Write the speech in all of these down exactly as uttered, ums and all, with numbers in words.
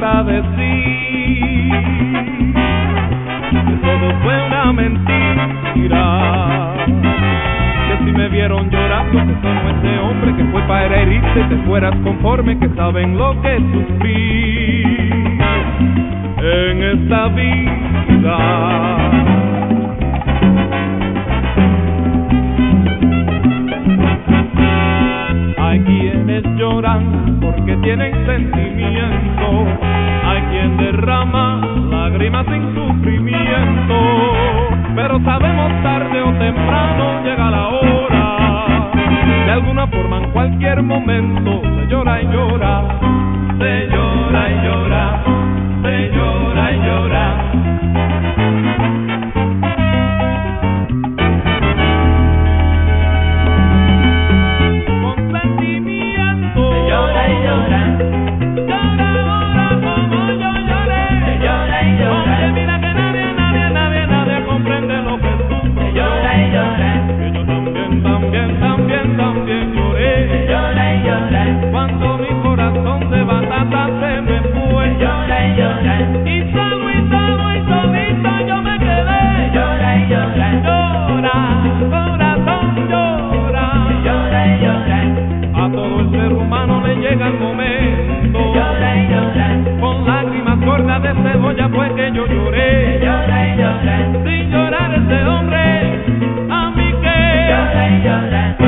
para decir que todo fue una mentira, que si me vieron llorando que como ese hombre que fue para herirte te fueras conforme, que saben lo que sufrí en esta vida. Hay quienes lloran porque tienen sentimiento, hay quien derrama lágrimas sin sufrimiento, pero sabemos tarde o temprano llega la hora, de alguna forma en cualquier momento se llora y llora, se llora y llora, se llora y llora. Cuando mi corazón de batata se me fue, llora y llora, y solo y solo y solito yo me quedé, llora y llora, llora, corazón llora, llora y llora. A todo el ser humano le llega el momento, llora y llora, con lágrimas gordas de cebolla fue que yo lloré, llora y llora, sin llorar ese hombre, a mí que, llora y llora.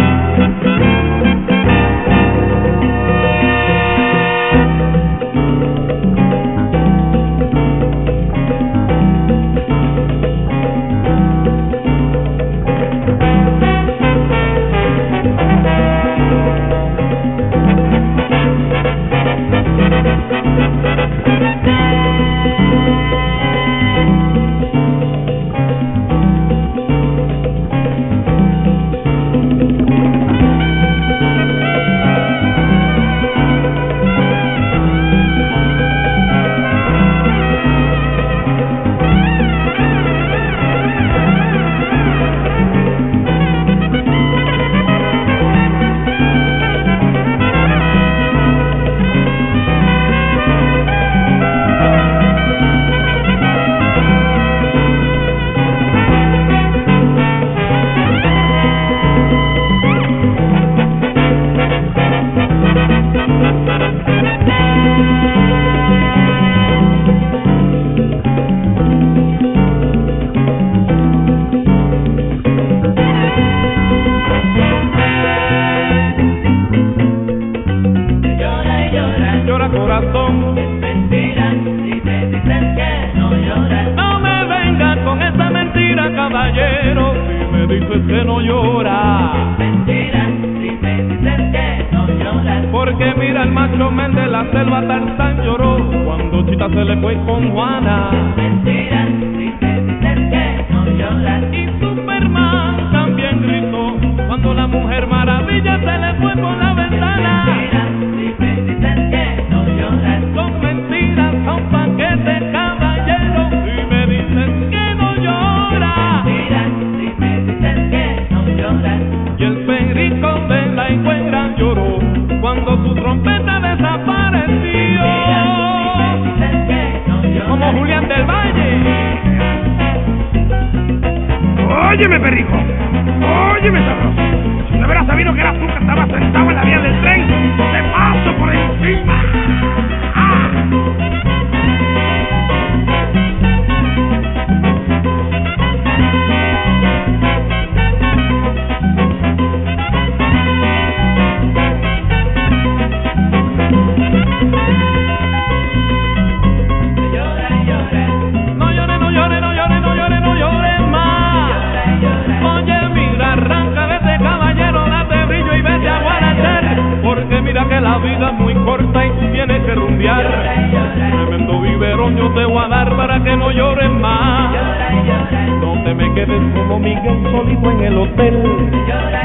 Corazón, es mentira si te dicen que no lloras. No me vengas con esa mentira, caballero, si me dices que no lloras. Es mentira si te dicen que no lloras. Porque mira el macho men de la selva Tarzán lloró cuando Chita se le fue con Juana. Es mentira si te dicen que no lloras. Y Superman también gritó cuando la Mujer Maravilla se le fue por la ventana. Mentira si te dicen que son mentiras, son paquetes, caballero, si me dicen que no llora. Mira, si me dicen que no llora. Y el perico de la higuera lloró cuando su trompeta desapareció. Mira, si me dicen que no llora. Como Julián del Valle. Óyeme, perico, óyeme, sabroso. Si no hubieras sabido que eras tú que estabas sentado en la vía del tren, te paso por encima. Que la vida es muy corta y tienes que rumbear. Tremendo biberón yo te voy a dar para que no llores más. No te me quedes como Miguel solito en el hotel.